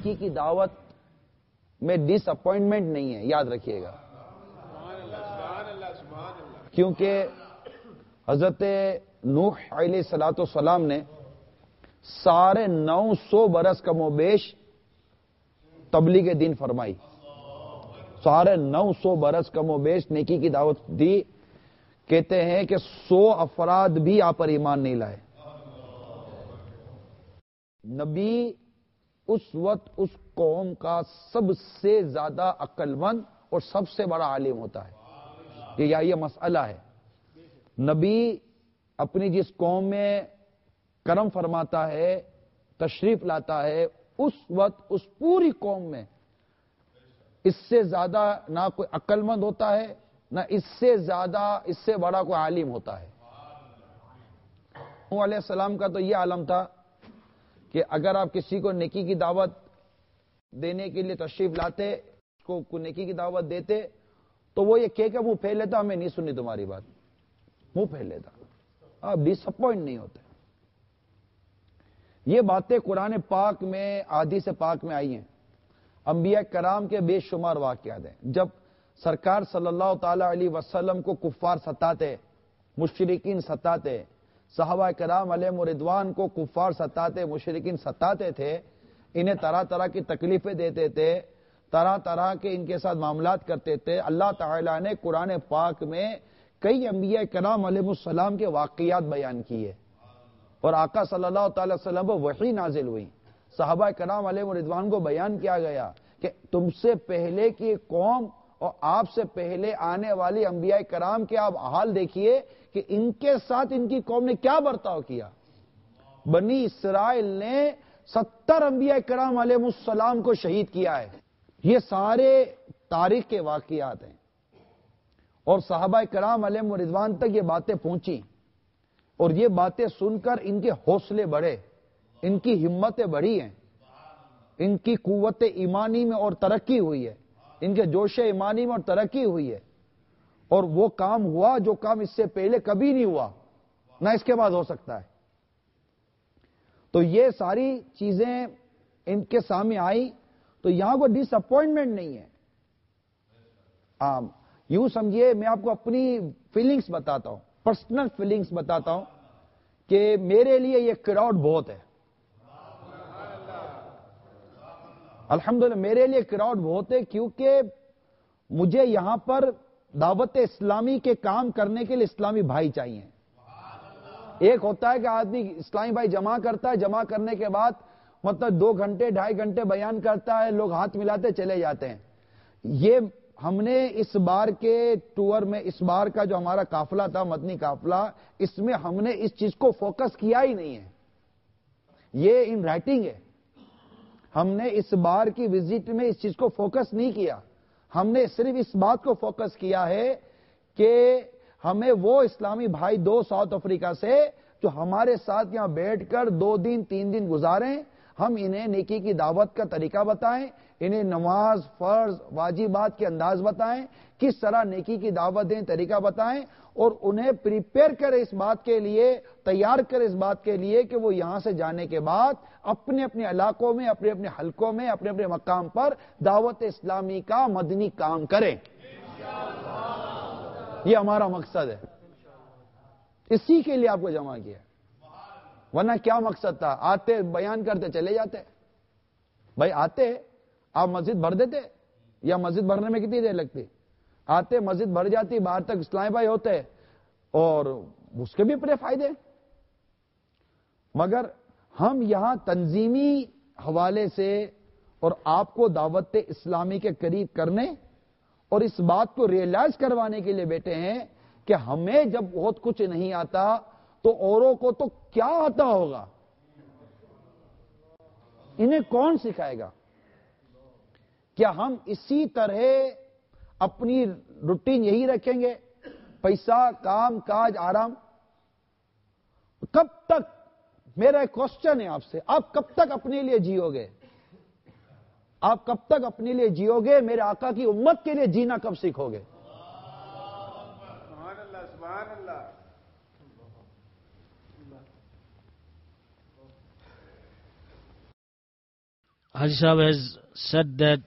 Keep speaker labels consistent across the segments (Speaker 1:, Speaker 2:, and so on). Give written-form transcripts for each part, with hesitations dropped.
Speaker 1: نیکی کی دعوت میں ڈس اپوائنٹمنٹ نہیں ہے، یاد رکھیے گا، کیونکہ حضرت نوح علیہ الصلوۃ والسلام نے ساڑھے 900 برس کم و بیش تبلیغ دین فرمائی، 950 برس کم و بیش نیکی کی دعوت دی. کہتے ہیں کہ 100 افراد بھی آپ پر ایمان نہیں لائے. نبی اس وقت اس قوم کا سب سے زیادہ عقل مند اور سب سے بڑا عالم ہوتا ہے. یہ مسئلہ ہے. نبی اپنی جس قوم میں کرم فرماتا ہے، تشریف لاتا ہے، اس وقت اس پوری قوم میں اس سے زیادہ نہ کوئی عقل مند ہوتا ہے، نہ اس سے زیادہ اس سے بڑا کوئی عالم ہوتا ہے. نوح علیہ السلام کا تو یہ عالم تھا کہ اگر آپ کسی کو نیکی کی دعوت دینے کے لیے تشریف لاتے، اس کو نیکی کی دعوت دیتے، تو وہ یہ کہہ کے منہ پھیر لیتا ہمیں نہیں سنی تمہاری بات، منہ پھیر لیتا، آپ ڈس اپوائنٹ نہیں ہوتے. یہ باتیں قرآن پاک میں، احادیث پاک میں آئی ہیں. انبیاء کرام کے بے شمار واقعات ہیں. جب سرکار صلی اللہ تعالی علیہ وسلم کو کفار ستاتے، مشرکین ستاتے، صحابہ کرام علیہم رضوان کو کفار ستاتے، مشرکین ستاتے تھے، انہیں طرح طرح کی تکلیفیں دیتے تھے، طرح طرح کے ان کے ساتھ معاملات کرتے تھے. اللہ تعالیٰ نے قرآن پاک میں کئی انبیاء کرام علیہ السلام کے واقعات بیان کیے، اور آقا صلی اللہ تعالی وسلم پر وحی نازل ہوئی. صحابہ کرام علیہ رضوان کو بیان کیا گیا کہ تم سے پہلے کی قوم اور آپ سے پہلے آنے والی انبیاء کرام کے آپ حال دیکھیے کہ ان کے ساتھ ان کی قوم نے کیا برتاؤ کیا. بنی اسرائیل نے 70 انبیاء کرام علیہ السلام کو شہید کیا ہے. یہ سارے تاریخ کے واقعات ہیں، اور صحابہ کرام علیہ رضوان تک یہ باتیں پہنچی، اور یہ باتیں سن کر ان کے حوصلے بڑھے، ان کی ہمتیں بڑھی ہیں، ان کی قوت ایمانی میں اور ترقی ہوئی ہے، ان کے جوش ایمانی میں اور ترقی ہوئی ہے. اور وہ کام ہوا جو کام اس سے پہلے کبھی نہیں ہوا، نہ اس کے بعد ہو سکتا ہے. تو یہ ساری چیزیں ان کے سامنے آئی، تو یہاں کوئی ڈس اپوائنٹمنٹ نہیں ہے. یوں سمجھیے، میں آپ کو اپنی فیلنگز بتاتا ہوں، پرسنل فیلنگز بتاتا ہوں کہ میرے لیے یہ کراؤڈ بہت ہے. الحمدللہ میرے لیے کراؤڈ بہت ہے، کیونکہ مجھے یہاں پر دعوت اسلامی کے کام کرنے کے لیے اسلامی بھائی چاہیے. ایک ہوتا ہے کہ آدمی اسلامی بھائی جمع کرتا ہے، جمع کرنے کے بعد مطلب 2 گھنٹے 2.5 گھنٹے بیان کرتا ہے، لوگ ہاتھ ملاتے چلے جاتے ہیں. یہ ہم نے اس بار کے ٹور میں، اس بار کا جو ہمارا قافلہ تھا، مدنی قافلہ، اس میں ہم نے اس چیز کو فوکس کیا ہی نہیں ہے. یہ ان رائٹنگ ہے. ہم نے اس بار کی وزٹ میں اس چیز کو فوکس نہیں کیا. ہم نے صرف اس بات کو فوکس کیا ہے کہ ہمیں وہ اسلامی بھائی 2 ساؤتھ افریقہ سے جو ہمارے ساتھ یہاں بیٹھ کر 2 دن 3 دن گزاریں، ہم انہیں نیکی کی دعوت کا طریقہ بتائیں، انہیں نماز، فرض، واجبات کے انداز بتائیں، کس طرح نیکی کی دعوت دیں، طریقہ بتائیں، اور انہیں پریپیئر کریں اس بات کے لیے، تیار کریں اس بات کے لیے کہ وہ یہاں سے جانے کے بعد اپنے اپنے علاقوں میں، اپنے اپنے حلقوں میں، اپنے اپنے مقام پر دعوت اسلامی کا مدنی کام کریں. یہ ہمارا مقصد ہے، اسی کے لیے آپ کو جمع کیا. ورنہ کیا مقصد تھا؟ آتے بیان کرتے چلے جاتے. بھائی آتے، آپ مسجد بھر دیتے، یا مسجد بھرنے میں کتنی دیر لگتی؟ آتے، مسجد بھر جاتی، باہر تک اسلامی بھائی ہوتے، اور اس کے بھی اپنے فائدے. مگر ہم یہاں تنظیمی حوالے سے اور آپ کو دعوت اسلامی کے قریب کرنے اور اس بات کو ریئلائز کروانے کے لیے بیٹھے ہیں کہ ہمیں جب بہت کچھ نہیں آتا تو اوروں کو تو کیا آتا ہوگا، انہیں کون سکھائے گا. کیا ہم اسی طرح اپنی روٹین یہی رکھیں گے، پیسہ، کام کاج، آرام؟ کب تک، میرا ایک کوسچن ہے آپ سے، آپ کب تک اپنے لیے جیو گے؟ آپ کب تک اپنے لیے جیو گے؟ میرے آقا کی امت کے لیے جینا کب سیکھو گے؟
Speaker 2: سبحان اللہ، سبحان اللہ. Haji Sahib has said that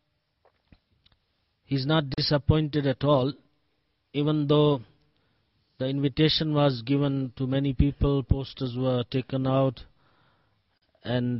Speaker 2: he's not disappointed at all, even though the invitation was given to many people, posters were taken out, and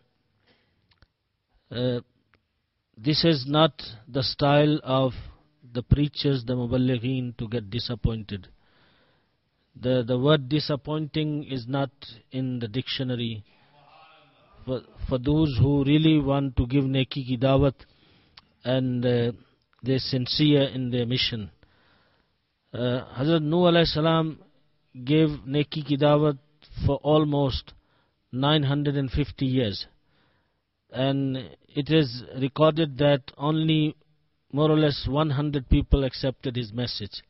Speaker 2: this is not the style of the preachers, the muballighin, to get disappointed. The word disappointing is not in the dictionary. For those who really want to give neki ki dawat and they're sincere in their mission. Hazrat Nuh alayhi salam gave neki ki dawat for almost 950 years. And it is recorded that only more or less 100 people accepted his message.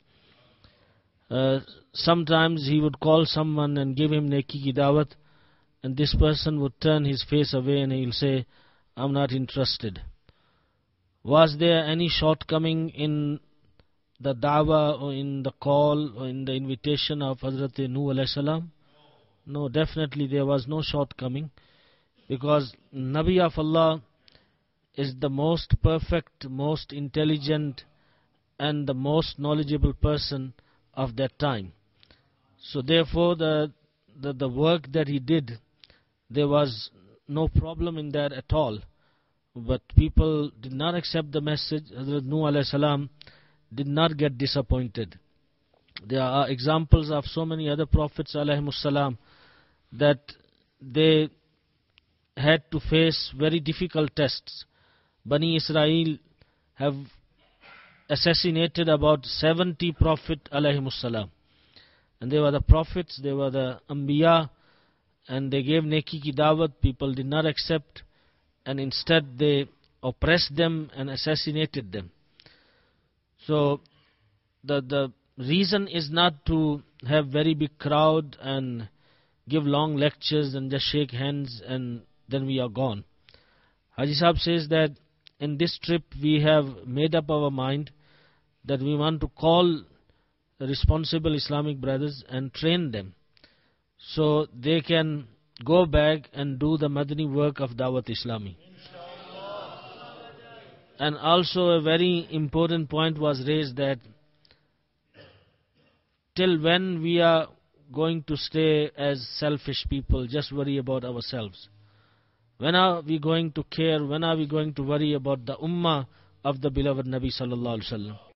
Speaker 2: Sometimes he would call someone and give him neki ki dawat, and this person would turn his face away and he will say, I'm not interested. Was there any shortcoming in the dawah or in the call or in the invitation of Hazrat Nuh alayhi salam? No, definitely there was no shortcoming, because Nabi of Allah is the most perfect, most intelligent and the most knowledgeable person of that time. So therefore the work that he did, there was no problem in that at all. But people did not accept the message. Hazrat Nuh alayhi salam did not get disappointed. There are examples of so many other prophets alayhimus salam that they had to face very difficult tests. Bani Israel have assassinated about 70 Prophet alayhimus salam. And they were the prophets, they were the Anbiya, and they gave neki ki dawat. People did not accept, and instead they oppressed them and assassinated them. So the reason is not to have very big crowd and give long lectures and just shake hands and then we are gone. Haji Sahib says that in this trip we have made up our mind that we want to call the responsible Islamic brothers and train them so they can go back and do the Madani work of Dawat Islami. And also a very important point was raised that till when we are going to stay as selfish people, just worry about ourselves? When are we going to care? When are we going to worry about the ummah of the beloved Nabi sallallahu alaihi wasallam?